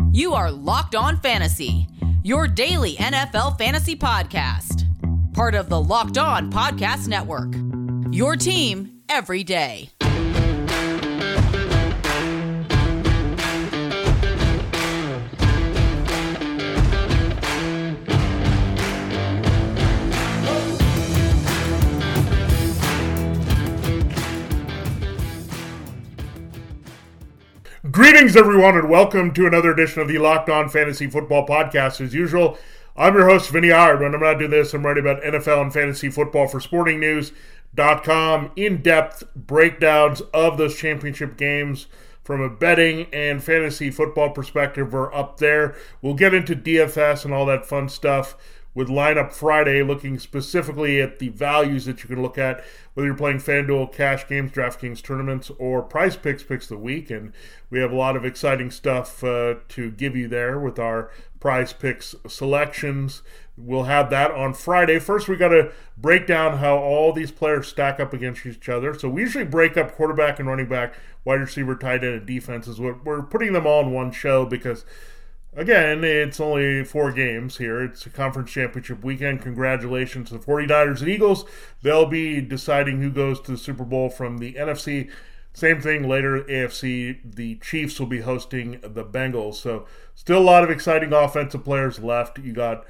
You are Locked On Fantasy, your daily NFL fantasy podcast. Part of the Locked On Podcast Network, your team every day. Greetings, everyone, and welcome to another edition of the Locked On Fantasy Football Podcast. As usual, I'm your host, Vinny Iyer. When I'm not doing this, I'm writing about NFL and fantasy football for SportingNews.com. In-depth breakdowns of those championship games from a betting and fantasy football perspective are up there. We'll get into DFS and all that fun stuff with Lineup Friday, looking specifically at the values that you can look at, whether you're playing FanDuel, cash games, DraftKings tournaments, or Prize Picks of the week. And we have a lot of exciting stuff to give you there with our Prize Picks selections. We'll have that on Friday. First, we got to break down how all these players stack up against each other. So we usually break up quarterback and running back, wide receiver, tight end, and defenses. We're putting them all in one show because, again, it's only 4 games here. It's a conference championship weekend. Congratulations to the 49ers and Eagles. They'll be deciding who goes to the Super Bowl from the NFC. Same thing later, AFC. The Chiefs will be hosting the Bengals. So still a lot of exciting offensive players left. You got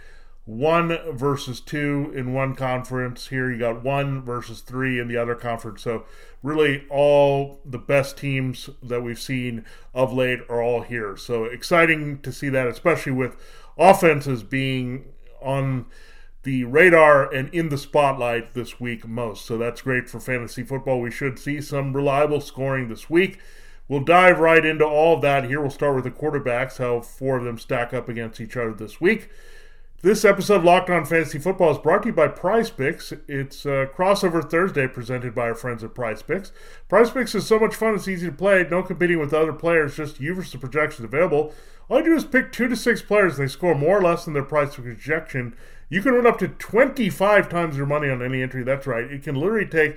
1 versus 2 in one conference. Here you got 1 versus 3 in the other conference. So really all the best teams that we've seen of late are all here. So exciting to see that, especially with offenses being on the radar and in the spotlight this week most. So that's great for fantasy football. We should see some reliable scoring this week. We'll dive right into all of that here. We'll start with the quarterbacks, how 4 of them stack up against each other this week. This episode of Locked On Fantasy Football is brought to you by Prize Picks. It's Crossover Thursday presented by our friends at Prize Picks. Prize Picks is so much fun, it's easy to play. No competing with other players, just you versus the projections available. All you do is pick 2 to 6 players and they score more or less than their price projection. You can win up to 25 times your money on any entry. That's right. It can literally take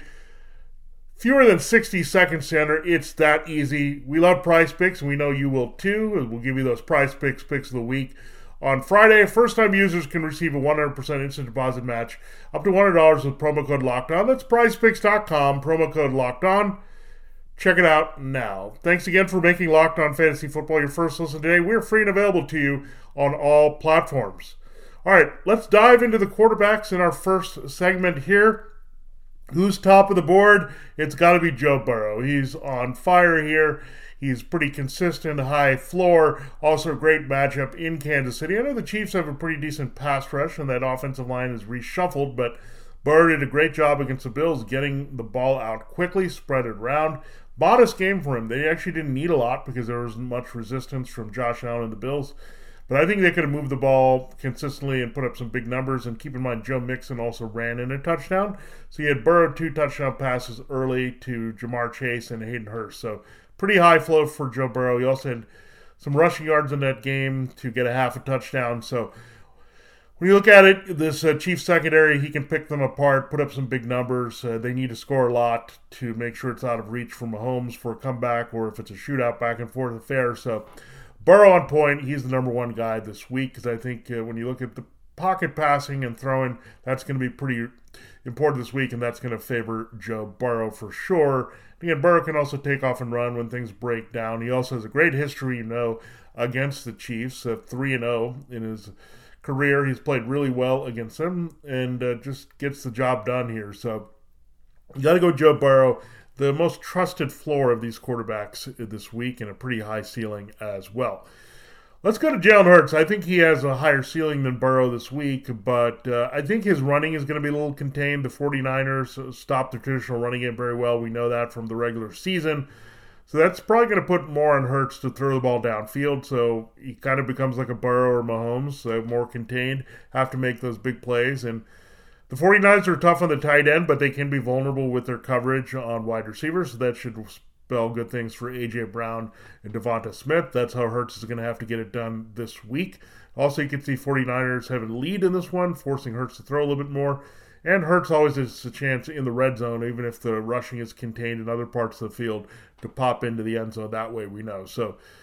fewer than 60 seconds to enter. It's that easy. We love Prize Picks, and we know you will too. We'll give you those Prize Picks picks of the week. On Friday, first-time users can receive a 100% instant deposit match up to $100 with promo code LOCKEDON. That's prizepicks.com, promo code LOCKEDON. Check it out now. Thanks again for making Locked On Fantasy Football your first listen today. We're free and available to you on all platforms. All right, let's dive into the quarterbacks in our first segment here. Who's top of the board? It's got to be Joe Burrow. He's on fire here. He's pretty consistent, high floor. Also a great matchup in Kansas City. I know the Chiefs have a pretty decent pass rush, and that offensive line is reshuffled, but Burrow did a great job against the Bills, getting the ball out quickly, spread it around. Modest game for him. They actually didn't need a lot because there wasn't much resistance from Josh Allen and the Bills. But I think they could have moved the ball consistently and put up some big numbers. And keep in mind, Joe Mixon also ran in a touchdown. So you had Burrow 2 touchdown passes early to Jamar Chase and Hayden Hurst. So pretty high flow for Joe Burrow. He also had some rushing yards in that game to get a half a touchdown. So when you look at it, this Chiefs secondary, he can pick them apart, put up some big numbers. They need to score a lot to make sure it's out of reach for Mahomes for a comeback, or if it's a shootout back and forth affair. So Burrow on point, he's the number 1 guy this week, because I think when you look at the pocket passing and throwing, that's going to be pretty important this week, and that's going to favor Joe Burrow for sure. Again, Burrow can also take off and run when things break down. He also has a great history, against the Chiefs, 3-0 in his career. He's played really well against them and just gets the job done here. So you got to go Joe Burrow. The most trusted floor of these quarterbacks this week, and a pretty high ceiling as well. Let's go to Jalen Hurts. I think he has a higher ceiling than Burrow this week, but I think his running is going to be a little contained. The 49ers stopped the traditional running game very well. We know that from the regular season. So that's probably going to put more on Hurts to throw the ball downfield, so he kind of becomes like a Burrow or Mahomes, more contained, have to make those big plays. And the 49ers are tough on the tight end, but they can be vulnerable with their coverage on wide receivers, so that should spell good things for A.J. Brown and Devonta Smith. That's how Hurts is going to have to get it done this week. Also, you can see 49ers have a lead in this one, forcing Hurts to throw a little bit more. And Hurts always has a chance in the red zone, even if the rushing is contained in other parts of the field, to pop into the end zone that way, we know. So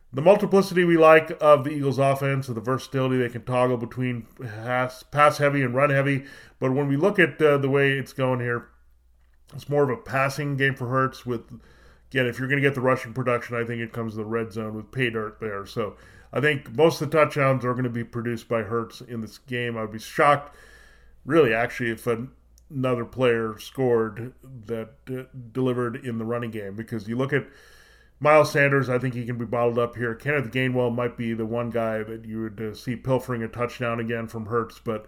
The multiplicity we like of the Eagles offense, and the versatility they can toggle between pass heavy and run heavy. But when we look at the way it's going here, it's more of a passing game for Hurts with, again, if you're going to get the rushing production, I think it comes to the red zone with pay dirt there. So I think most of the touchdowns are going to be produced by Hurts in this game. I'd be shocked, really, actually, if another player scored that delivered in the running game, because you look at Miles Sanders, I think he can be bottled up here. Kenneth Gainwell might be the one guy that you would see pilfering a touchdown again from Hurts, but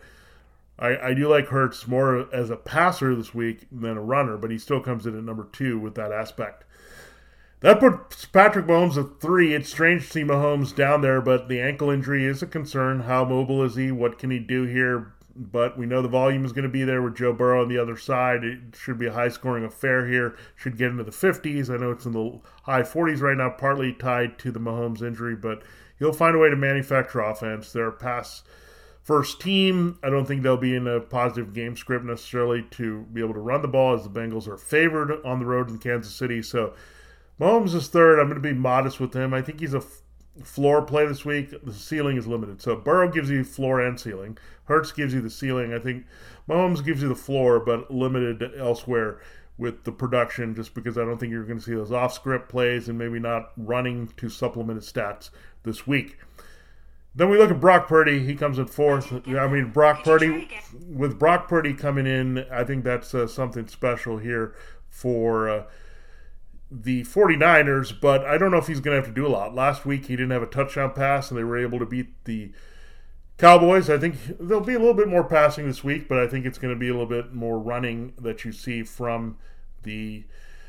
I do like Hurts more as a passer this week than a runner, but he still comes in at number 2 with that aspect. That puts Patrick Mahomes at 3. It's strange to see Mahomes down there, but the ankle injury is a concern. How mobile is he? What can he do here? But we know the volume is going to be there with Joe Burrow on the other side. It should be a high-scoring affair here. Should get into the 50s. I know it's in the high 40s right now, partly tied to the Mahomes injury, but he'll find a way to manufacture offense. They're a pass-first team. I don't think they'll be in a positive game script necessarily to be able to run the ball, as the Bengals are favored on the road in Kansas City. So Mahomes is 3rd. I'm going to be modest with him. I think he's a floor play this week. The ceiling is limited. So Burrow gives you floor and ceiling. Hurts gives you the ceiling. I think Mahomes gives you the floor, but limited elsewhere with the production, just because I don't think you're going to see those off-script plays and maybe not running to supplement his stats this week. Then we look at Brock Purdy. He comes in 4th. I mean, with Brock Purdy coming in, I think that's something special here for the 49ers, but I don't know if he's going to have to do a lot. Last week, he didn't have a touchdown pass, and they were able to beat the Cowboys. I think there'll be a little bit more passing this week, but I think it's going to be a little bit more running that you see from the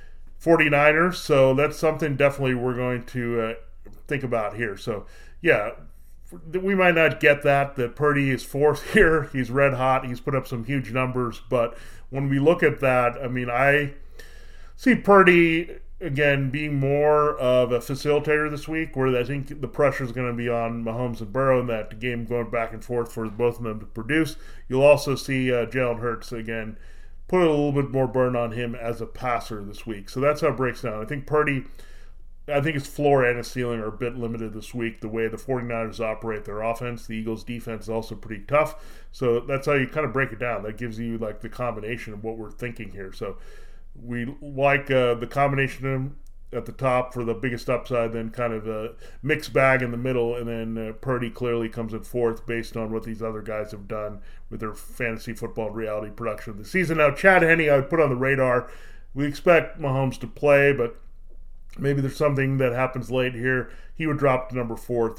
49ers. So that's something definitely we're going to think about here. So, yeah, we might not get that Purdy is 4th here. He's red hot. He's put up some huge numbers. But when we look at that, I mean, I see Purdy, again, being more of a facilitator this week, where I think the pressure is going to be on Mahomes and Burrow in that game going back and forth for both of them to produce. You'll also see Jalen Hurts, again, put a little bit more burden on him as a passer this week. So that's how it breaks down. I think Purdy, his floor and his ceiling are a bit limited this week, the way the 49ers operate their offense. The Eagles' defense is also pretty tough. So that's how you kind of break it down. That gives you like the combination of what we're thinking here. So we like the combination of them at the top for the biggest upside, then kind of a mixed bag in the middle, and then Purdy clearly comes in 4th based on what these other guys have done with their fantasy football reality production of the season. Now, Chad Henne, I would put on the radar. We expect Mahomes to play, but maybe there's something that happens late here. He would drop to number 4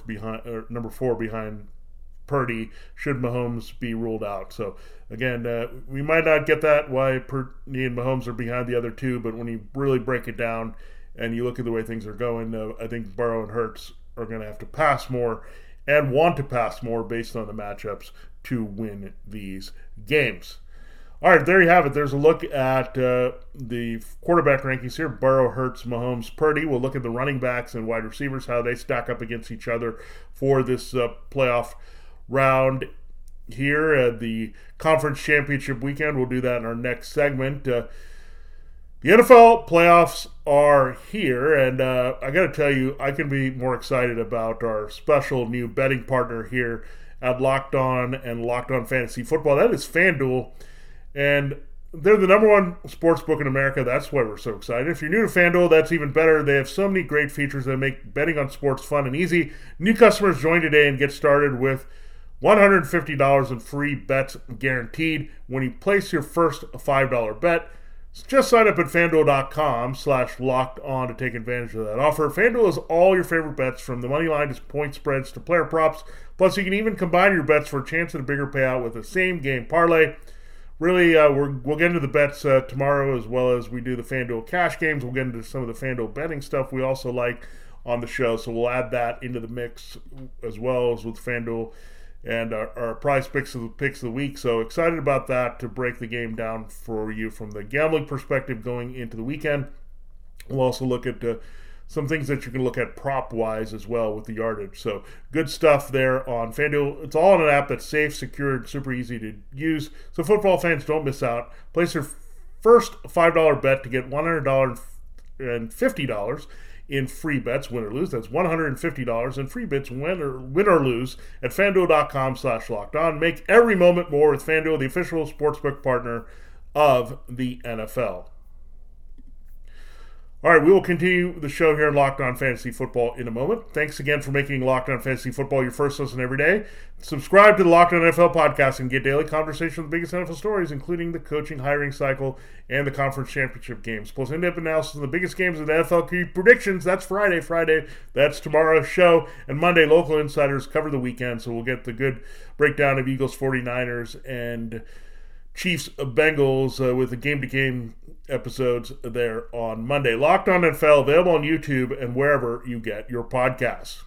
behind Purdy should Mahomes be ruled out. So again, we might not get that why Purdy and Mahomes are behind the other two, but when you really break it down and you look at the way things are going, I think Burrow and Hurts are going to have to pass more and want to pass more based on the matchups to win these games. All right, there you have it. There's a look at the quarterback rankings here. Burrow, Hurts, Mahomes, Purdy. We'll look at the running backs and wide receivers, how they stack up against each other for this playoff round here at the conference championship weekend. We'll do that in our next segment. The NFL playoffs are here, and I got to tell you, I can be more excited about our special new betting partner here at Locked On and Locked On Fantasy Football. That is FanDuel, and they're the number one sports book in America. That's why we're so excited. If you're new to FanDuel, that's even better. They have so many great features that make betting on sports fun and easy. New customers join today and get started with $150 in free bets guaranteed when you place your first $5 bet. Just sign up at FanDuel.com/LockedOn to take advantage of that offer. FanDuel is all your favorite bets, from the money line to point spreads to player props. Plus, you can even combine your bets for a chance at a bigger payout with a same-game parlay. Really, we'll get into the bets tomorrow, as well as we do the FanDuel cash games. We'll get into some of the FanDuel betting stuff we also like on the show, so we'll add that into the mix as well as with FanDuel and our prize picks of the week. So excited about that to break the game down for you from the gambling perspective going into the weekend. We'll also look at some things that you can look at prop-wise as well with the yardage. So good stuff there on FanDuel. It's all on an app that's safe, secure, and super easy to use. So football fans, don't miss out. Place your first $5 bet to get $150 in free bets, win or lose. That's $150 in free bets, win or lose, at FanDuel.com/lockedon. Make every moment more with FanDuel, the official sportsbook partner of the NFL. All right, we will continue the show here in Locked On Fantasy Football in a moment. Thanks again for making Locked On Fantasy Football your first listen every day. Subscribe to the Locked On NFL podcast and get daily conversation with the biggest NFL stories, including the coaching, hiring cycle, and the conference championship games. Plus in-depth analysis of the biggest games of the NFL predictions. That's Friday. That's tomorrow's show. And Monday, local insiders cover the weekend, so we'll get the good breakdown of Eagles, 49ers, and Chiefs, Bengals with the game-to-game episodes there on Monday. Locked On NFL, available on YouTube and wherever you get your podcasts.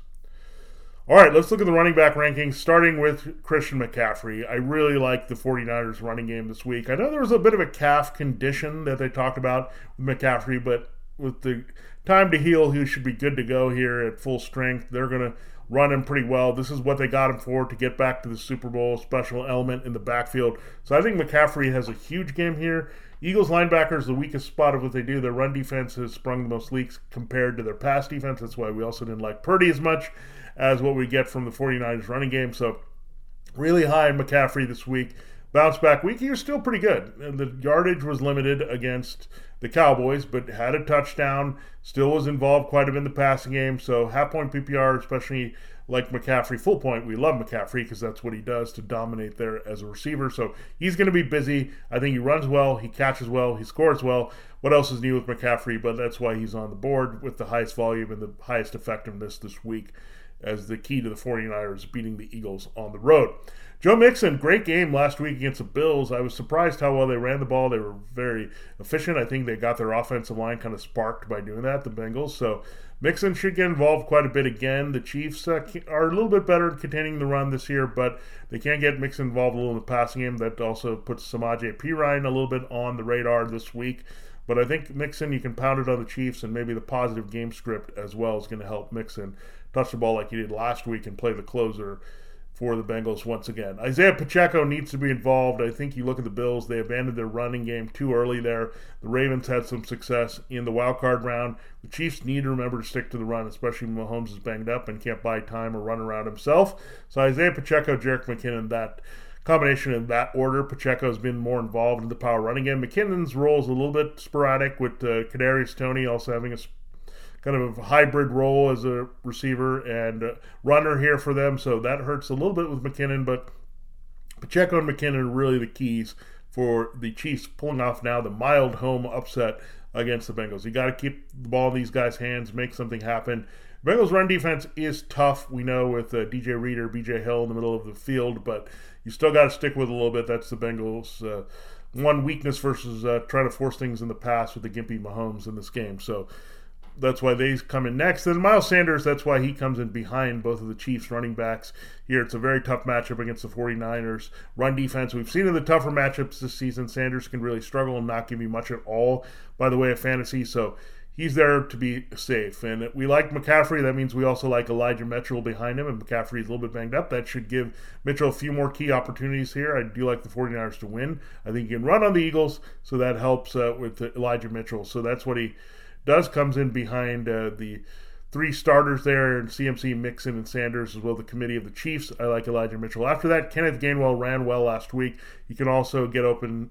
All right, let's look at the running back rankings, starting with Christian McCaffrey. I really like the 49ers running game this week. I know there was a bit of a calf condition that they talked about with McCaffrey, but with the time to heal, he should be good to go here at full strength. They're going to run him pretty well. This is what they got him for, to get back to the Super Bowl, special element in the backfield. So I think McCaffrey has a huge game here. Eagles linebackers, the weakest spot of what they do. Their run defense has sprung the most leaks compared to their pass defense. That's why we also didn't like Purdy as much as what we get from the 49ers running game. So really high in McCaffrey this week. Bounce back week, he was still pretty good. And the yardage was limited against the Cowboys, but had a touchdown, still was involved quite a bit in the passing game. So half-point PPR, especially like McCaffrey, full point, we love McCaffrey because that's what he does to dominate there as a receiver. So he's going to be busy. I think he runs well, he catches well, he scores well. What else is new with McCaffrey? But that's why he's on the board with the highest volume and the highest effectiveness this week as the key to the 49ers beating the Eagles on the road. Joe Mixon, great game last week against the Bills. I was surprised how well they ran the ball. They were very efficient. I think they got their offensive line kind of sparked by doing that, the Bengals. So Mixon should get involved quite a bit again. The Chiefs are a little bit better at containing the run this year, but they can't get Mixon involved a little in the passing game. That also puts Samaje Perine a little bit on the radar this week. But I think Mixon, you can pound it on the Chiefs, and maybe the positive game script as well is going to help Mixon touch the ball like he did last week and play the closer for the Bengals once again. Isaiah Pacheco needs to be involved. I think you look at the Bills, they abandoned their running game too early there. The Ravens had some success in the wild card round. The Chiefs need to remember to stick to the run, especially when Mahomes is banged up and can't buy time or run around himself. So Isaiah Pacheco, Jerick McKinnon, that combination in that order. Pacheco has been more involved in the power running game. McKinnon's role is a little bit sporadic with Kadarius Toney also having a kind of a hybrid role as a receiver and runner here for them, so that hurts a little bit with McKinnon, but Pacheco and McKinnon are really the keys for the Chiefs pulling off now the mild home upset against the Bengals. You got to keep the ball in these guys' hands, make something happen. Bengals run defense is tough, we know, with DJ Reader, BJ Hill in the middle of the field, but you still got to stick with it a little bit. That's the Bengals' one weakness versus trying to force things in the pass with the gimpy Mahomes in this game. So that's why they come in next. And Miles Sanders, that's why he comes in behind both of the Chiefs running backs here. It's a very tough matchup against the 49ers. Run defense, we've seen in the tougher matchups this season, Sanders can really struggle and not give you much at all by the way of fantasy. So he's there to be safe. And we like McCaffrey. That means we also like Elijah Mitchell behind him. And McCaffrey's a little bit banged up. That should give Mitchell a few more key opportunities here. I do like the 49ers to win. I think you can run on the Eagles, so that helps with Elijah Mitchell. So that's what he comes in behind the three starters there, and CMC, Mixon, and Sanders, as well the committee of the Chiefs. I like Elijah Mitchell. After that, Kenneth Gainwell ran well last week. He can also get open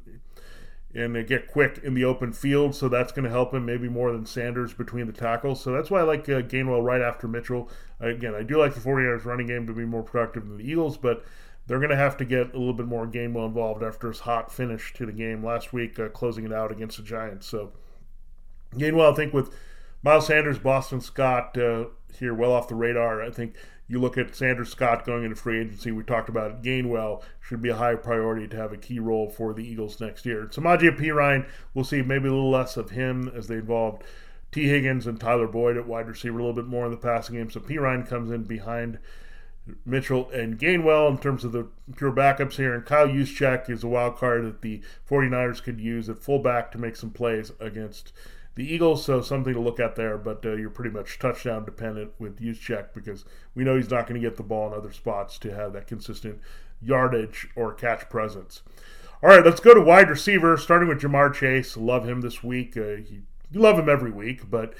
and get quick in the open field, so that's going to help him maybe more than Sanders between the tackles. So that's why I like Gainwell right after Mitchell. Again, I do like the 49ers running game to be more productive than the Eagles, but they're going to have to get a little bit more Gainwell involved after his hot finish to the game last week, closing it out against the Giants. So Gainwell, I think with Miles Sanders, Boston Scott here well off the radar. I think you look at Sanders, Scott going into free agency. We talked about it. Gainwell should be a high priority to have a key role for the Eagles next year. Samaje Perine, we'll see maybe a little less of him as they involved T. Higgins and Tyler Boyd at wide receiver a little bit more in the passing game. So Perine comes in behind Mitchell and Gainwell in terms of the pure backups here. And Kyle Juszczyk is a wild card that the 49ers could use at fullback to make some plays against the Eagles, so something to look at there, but you're pretty much touchdown dependent with Juszczyk because we know he's not going to get the ball in other spots to have that consistent yardage or catch presence. All right, let's go to wide receiver, starting with Ja'Marr Chase. Love him this week. You love him every week, but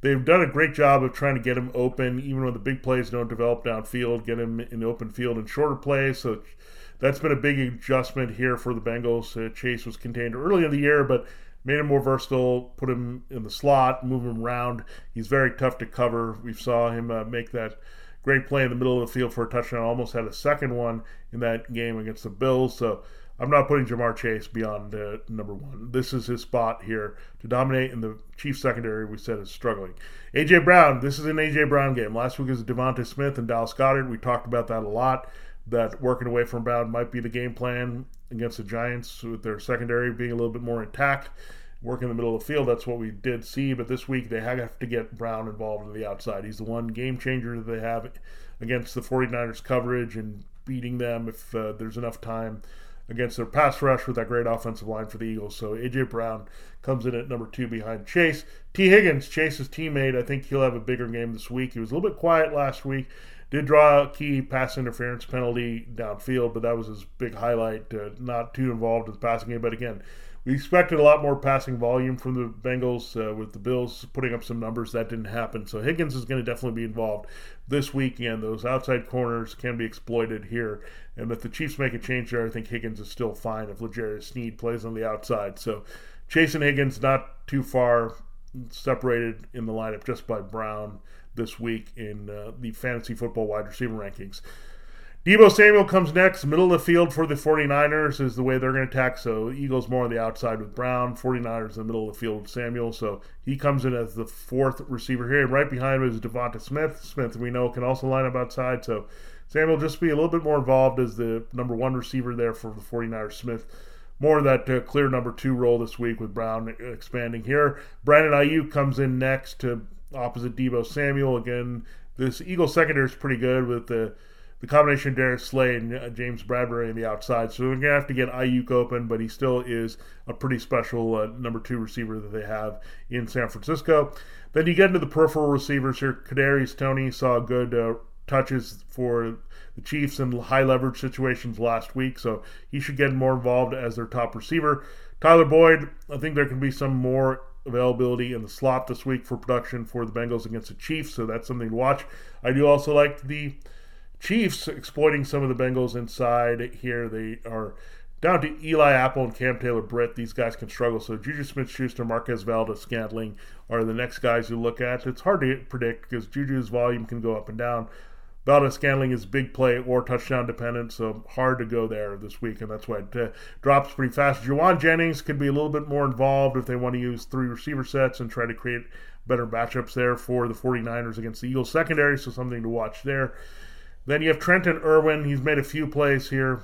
they've done a great job of trying to get him open, even when the big plays don't develop downfield, get him in the open field and shorter plays. So that's been a big adjustment here for the Bengals. Chase was contained early in the year, but made him more versatile, put him in the slot, move him around. He's very tough to cover. We saw him make that great play in the middle of the field for a touchdown. Almost had a second one in that game against the Bills. So I'm not putting Ja'Marr Chase beyond number one. This is his spot here to dominate, in the Chiefs secondary we said is struggling. A.J. Brown, this is an A.J. Brown game. Last week was Devonta Smith and Dallas Goedert. We talked about that a lot, that working away from Brown might be the game plan against the Giants with their secondary being a little bit more intact. Work in the middle of the field, that's what we did see. But this week, they have to get Brown involved on the outside. He's the one game changer that they have against the 49ers coverage and beating them if there's enough time against their pass rush with that great offensive line for the Eagles. So A.J. Brown comes in at number 2 behind Chase. T. Higgins, Chase's teammate, I think he'll have a bigger game this week. He was a little bit quiet last week. Did draw a key pass interference penalty downfield, but that was his big highlight. Not too involved in the passing game, but again, we expected a lot more passing volume from the Bengals with the Bills putting up some numbers. That didn't happen. So Higgins is going to definitely be involved this weekend. Those outside corners can be exploited here. And if the Chiefs make a change there, I think Higgins is still fine if L'Jarius Sneed plays on the outside. So Chase and Higgins not too far separated in the lineup just by Brown this week in the fantasy football wide receiver rankings. Deebo Samuel comes next. Middle of the field for the 49ers is the way they're going to attack. So Eagles more on the outside with Brown. 49ers in the middle of the field with Samuel. So he comes in as the 4th receiver here. And right behind him is Devonta Smith. Smith, we know, can also line up outside. So Samuel just be a little bit more involved as the number 1 receiver there for the 49ers. Smith more of that clear number 2 role this week with Brown expanding here. Brandon Ayuk comes in next to opposite Deebo Samuel. Again, this Eagles secondary is pretty good with the combination of Darius Slay and James Bradbury on the outside. So we're going to have to get Ayuk open, but he still is a pretty special number 2 receiver that they have in San Francisco. Then you get into the peripheral receivers here. Kadarius Toney saw good touches for the Chiefs in high leverage situations last week, so he should get more involved as their top receiver. Tyler Boyd, I think there can be some more availability in the slot this week for production for the Bengals against the Chiefs, so that's something to watch. I do also like the Chiefs exploiting some of the Bengals inside here. They are down to Eli Apple and Cam Taylor-Britt. These guys can struggle. So Juju Smith-Schuster, Marquez Valdes-Scantling are the next guys you look at. It's hard to predict because Juju's volume can go up and down. Valdes-Scantling is big play or touchdown dependent, so hard to go there this week, and that's why it drops pretty fast. Juwan Jennings could be a little bit more involved if they want to use 3 receiver sets and try to create better matchups there for the 49ers against the Eagles secondary, so something to watch there. Then you have Trenton Irwin. He's made a few plays here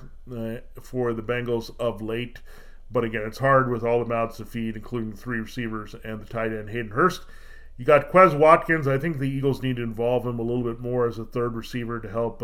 for the Bengals of late. But again, it's hard with all the mouths to feed, including the 3 receivers and the tight end Hayden Hurst. You got Quez Watkins. I think the Eagles need to involve him a little bit more as a 3rd receiver to help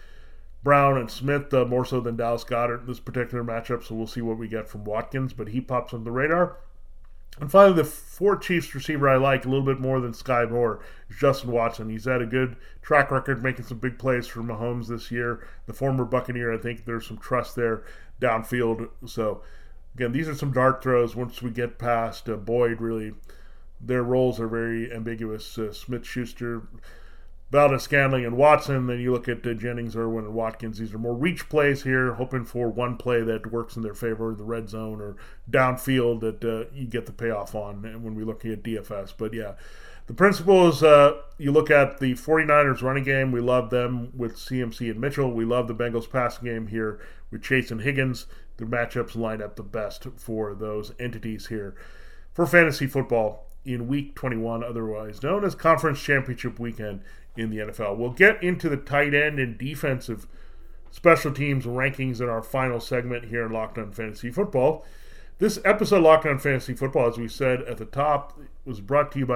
Brown and Smith, more so than Dallas Goedert in this particular matchup. So we'll see what we get from Watkins. But he pops on the radar. And finally, the 4th Chiefs receiver I like a little bit more than Sky Moore is Justin Watson. He's had a good track record making some big plays for Mahomes this year. The former Buccaneer, I think there's some trust there downfield. So, again, these are some dart throws. Once we get past Boyd, really, their roles are very ambiguous. Smith-Schuster, Valdes-Scantling, and Watson. Then you look at Jennings, Irwin, and Watkins. These are more reach plays here, hoping for one play that works in their favor, the red zone or downfield that you get the payoff on when we're looking at DFS. But yeah, the principle is you look at the 49ers running game. We love them with CMC and Mitchell. We love the Bengals passing game here with Chase and Higgins. The matchups line up the best for those entities here for fantasy football in Week 21, otherwise known as Conference Championship Weekend in the NFL. We'll get into the tight end and defensive special teams rankings in our final segment here in Locked On Fantasy Football. This episode of Locked On Fantasy Football, as we said at the top, was brought to you by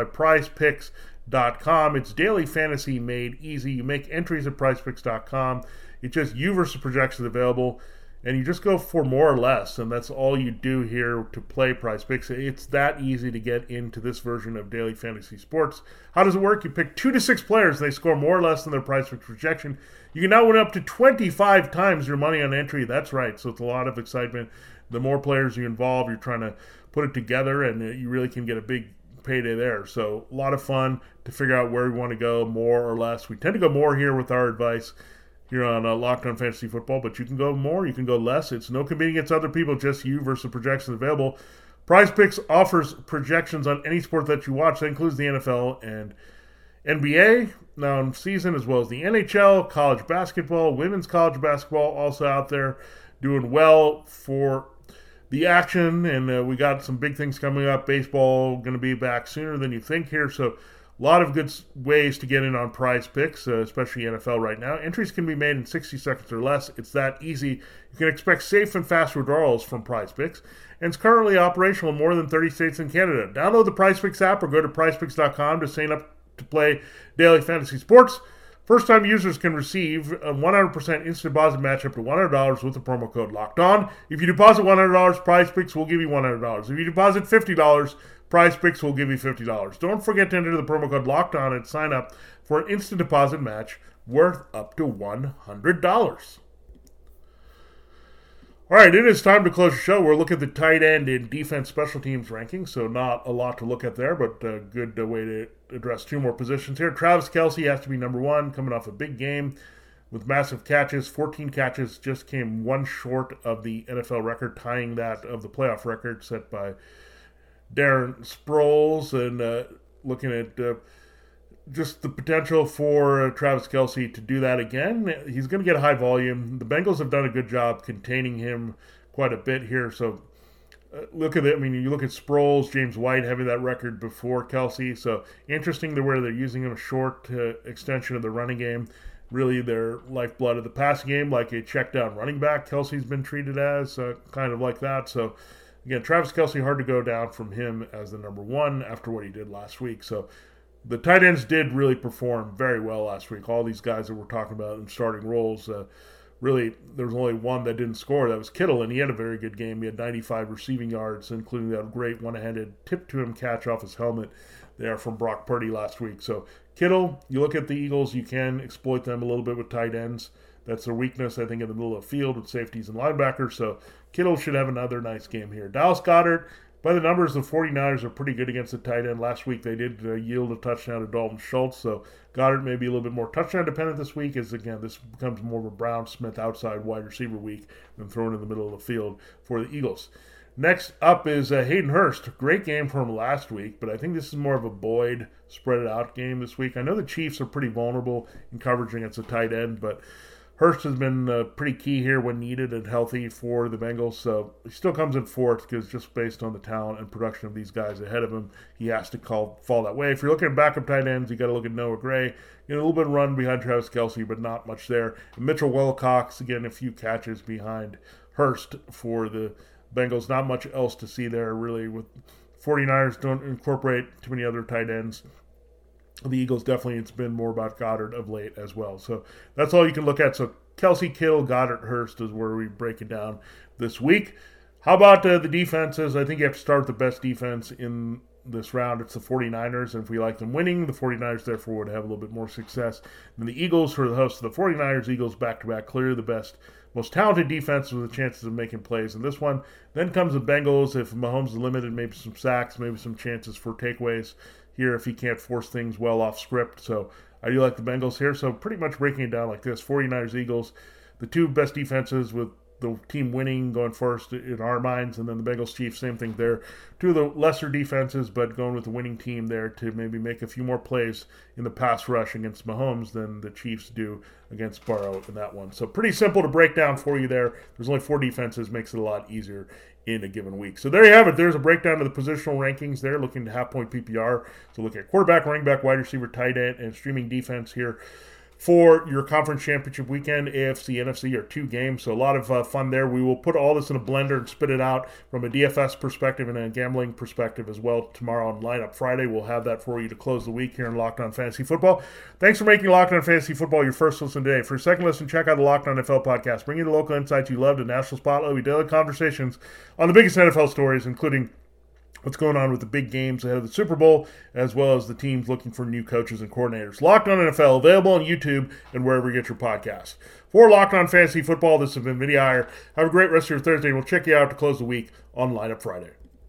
PrizePicks.com. It's daily fantasy made easy. You make entries at PrizePicks.com. It's just you versus projections available, and you just go for more or less, and that's all you do here to play Prize Picks. It's that easy to get into this version of daily fantasy sports. How does it work? You pick 2 to 6 players, and they score more or less than their Prize Picks projection. You can now win up to 25 times your money on entry. That's right, so it's a lot of excitement. The more players you involve, you're trying to put it together, and you really can get a big payday there. So a lot of fun to figure out where we want to go, more or less. We tend to go more here with our advice here on Locked On Fantasy Football, but you can go more, you can go less. It's no competing against other people, just you versus projections available. PrizePicks offers projections on any sport that you watch. That includes the NFL and NBA now in season, as well as the NHL, college basketball, women's college basketball also out there doing well for the action. And we got some big things coming up. Baseball going to be back sooner than you think here. So a lot of good ways to get in on PrizePicks, especially NFL right now. Entries can be made in 60 seconds or less. It's that easy. You can expect safe and fast withdrawals from PrizePicks. And it's currently operational in more than 30 states and Canada. Download the PrizePicks app or go to prizepicks.com to sign up to play daily fantasy sports. First-time users can receive a 100% instant deposit match up to $100 with the promo code LOCKEDON. If you deposit $100, PrizePicks will give you $100. If you deposit $50, PrizePicks will give you $50. Don't forget to enter the promo code LOCKEDON and sign up for an instant deposit match worth up to $100. All right, it is time to close the show. We're looking at the tight end and defense special teams rankings, so not a lot to look at there, but a good way to address two more positions here. Travis Kelce has to be number one, coming off a big game with massive catches. 14 catches, just came one short of the NFL record, tying that of the playoff record set by Darren Sproles. And looking at just the potential for Travis Kelce to do that again. He's going to get a high volume. The Bengals have done a good job containing him quite a bit here. So look at it. I mean, you look at Sproles, James White having that record before Kelce. So interesting the way they're using him, a short extension of the running game. Really their lifeblood of the passing game, like a check down running back. Kelce's been treated as kind of like that. So again, Travis Kelce, hard to go down from him as the number one after what he did last week. So the tight ends did really perform very well last week. All these guys that we're talking about in starting roles, really, there was only one that didn't score. That was Kittle, and he had a very good game. He had 95 receiving yards, including that great one-handed tip-to-him catch off his helmet there from Brock Purdy last week. So Kittle, you look at the Eagles, you can exploit them a little bit with tight ends. That's their weakness, I think, in the middle of the field with safeties and linebackers. So Kittle should have another nice game here. Dallas Goedert, by the numbers, the 49ers are pretty good against the tight end. Last week, they did yield a touchdown to Dalton Schultz, so Goddard may be a little bit more touchdown-dependent this week, as, again, this becomes more of a Brown-Smith outside wide receiver week than thrown in the middle of the field for the Eagles. Next up is Hayden Hurst. Great game for him last week, but I think this is more of a Boyd spread-it-out game this week. I know the Chiefs are pretty vulnerable in coverage against the tight end, but Hurst has been pretty key here when needed and healthy for the Bengals, so he still comes in fourth because just based on the talent and production of these guys ahead of him, he has to fall that way. If you're looking at backup tight ends, you got to look at Noah Gray. A little bit of run behind Travis Kelce, but not much there. And Mitchell Wilcox, again, a few catches behind Hurst for the Bengals. Not much else to see there, really. With 49ers don't incorporate too many other tight ends. The Eagles, definitely, it's been more about Goddard of late as well. So that's all you can look at. So Kelce, Kittle, Goddard, Hurst is where we break it down this week. How about the defenses? I think you have to start with the best defense in this round. It's the 49ers, and if we like them winning, the 49ers, therefore, would have a little bit more success than the Eagles. For the host of the 49ers, Eagles back-to-back, clearly the best, most talented defense with the chances of making plays in this one. Then comes the Bengals. If Mahomes is limited, maybe some sacks, maybe some chances for takeaways here if he can't force things well off script. So I do like the Bengals here. So pretty much breaking it down like this. 49ers, Eagles, the two best defenses with the team winning going first in our minds, and then the Bengals, Chiefs, same thing there. Two of the lesser defenses, but going with the winning team there to maybe make a few more plays in the pass rush against Mahomes than the Chiefs do against Burrow in that one. So pretty simple to break down for you there. There's only 4 defenses, makes it a lot easier in a given week. So there you have it. There's a breakdown of the positional rankings there, looking at half-point PPR. So look at quarterback, running back, wide receiver, tight end, and streaming defense here for your conference championship weekend. AFC, NFC are 2 games, so a lot of fun there. We will put all this in a blender and spit it out from a DFS perspective and a gambling perspective as well tomorrow on Lineup Friday. We'll have that for you to close the week here in Locked On Fantasy Football. Thanks for making Locked On Fantasy Football your first listen today. For your second listen, check out the Locked On NFL podcast. Bring you the local insights you love, the national spotlight with daily conversations on the biggest NFL stories, including what's going on with the big games ahead of the Super Bowl, as well as the teams looking for new coaches and coordinators. Locked On NFL, available on YouTube and wherever you get your podcasts. For Locked On Fantasy Football, this has been Vinny Iyer. Have a great rest of your Thursday, and we'll check you out to close the week on Lineup Friday.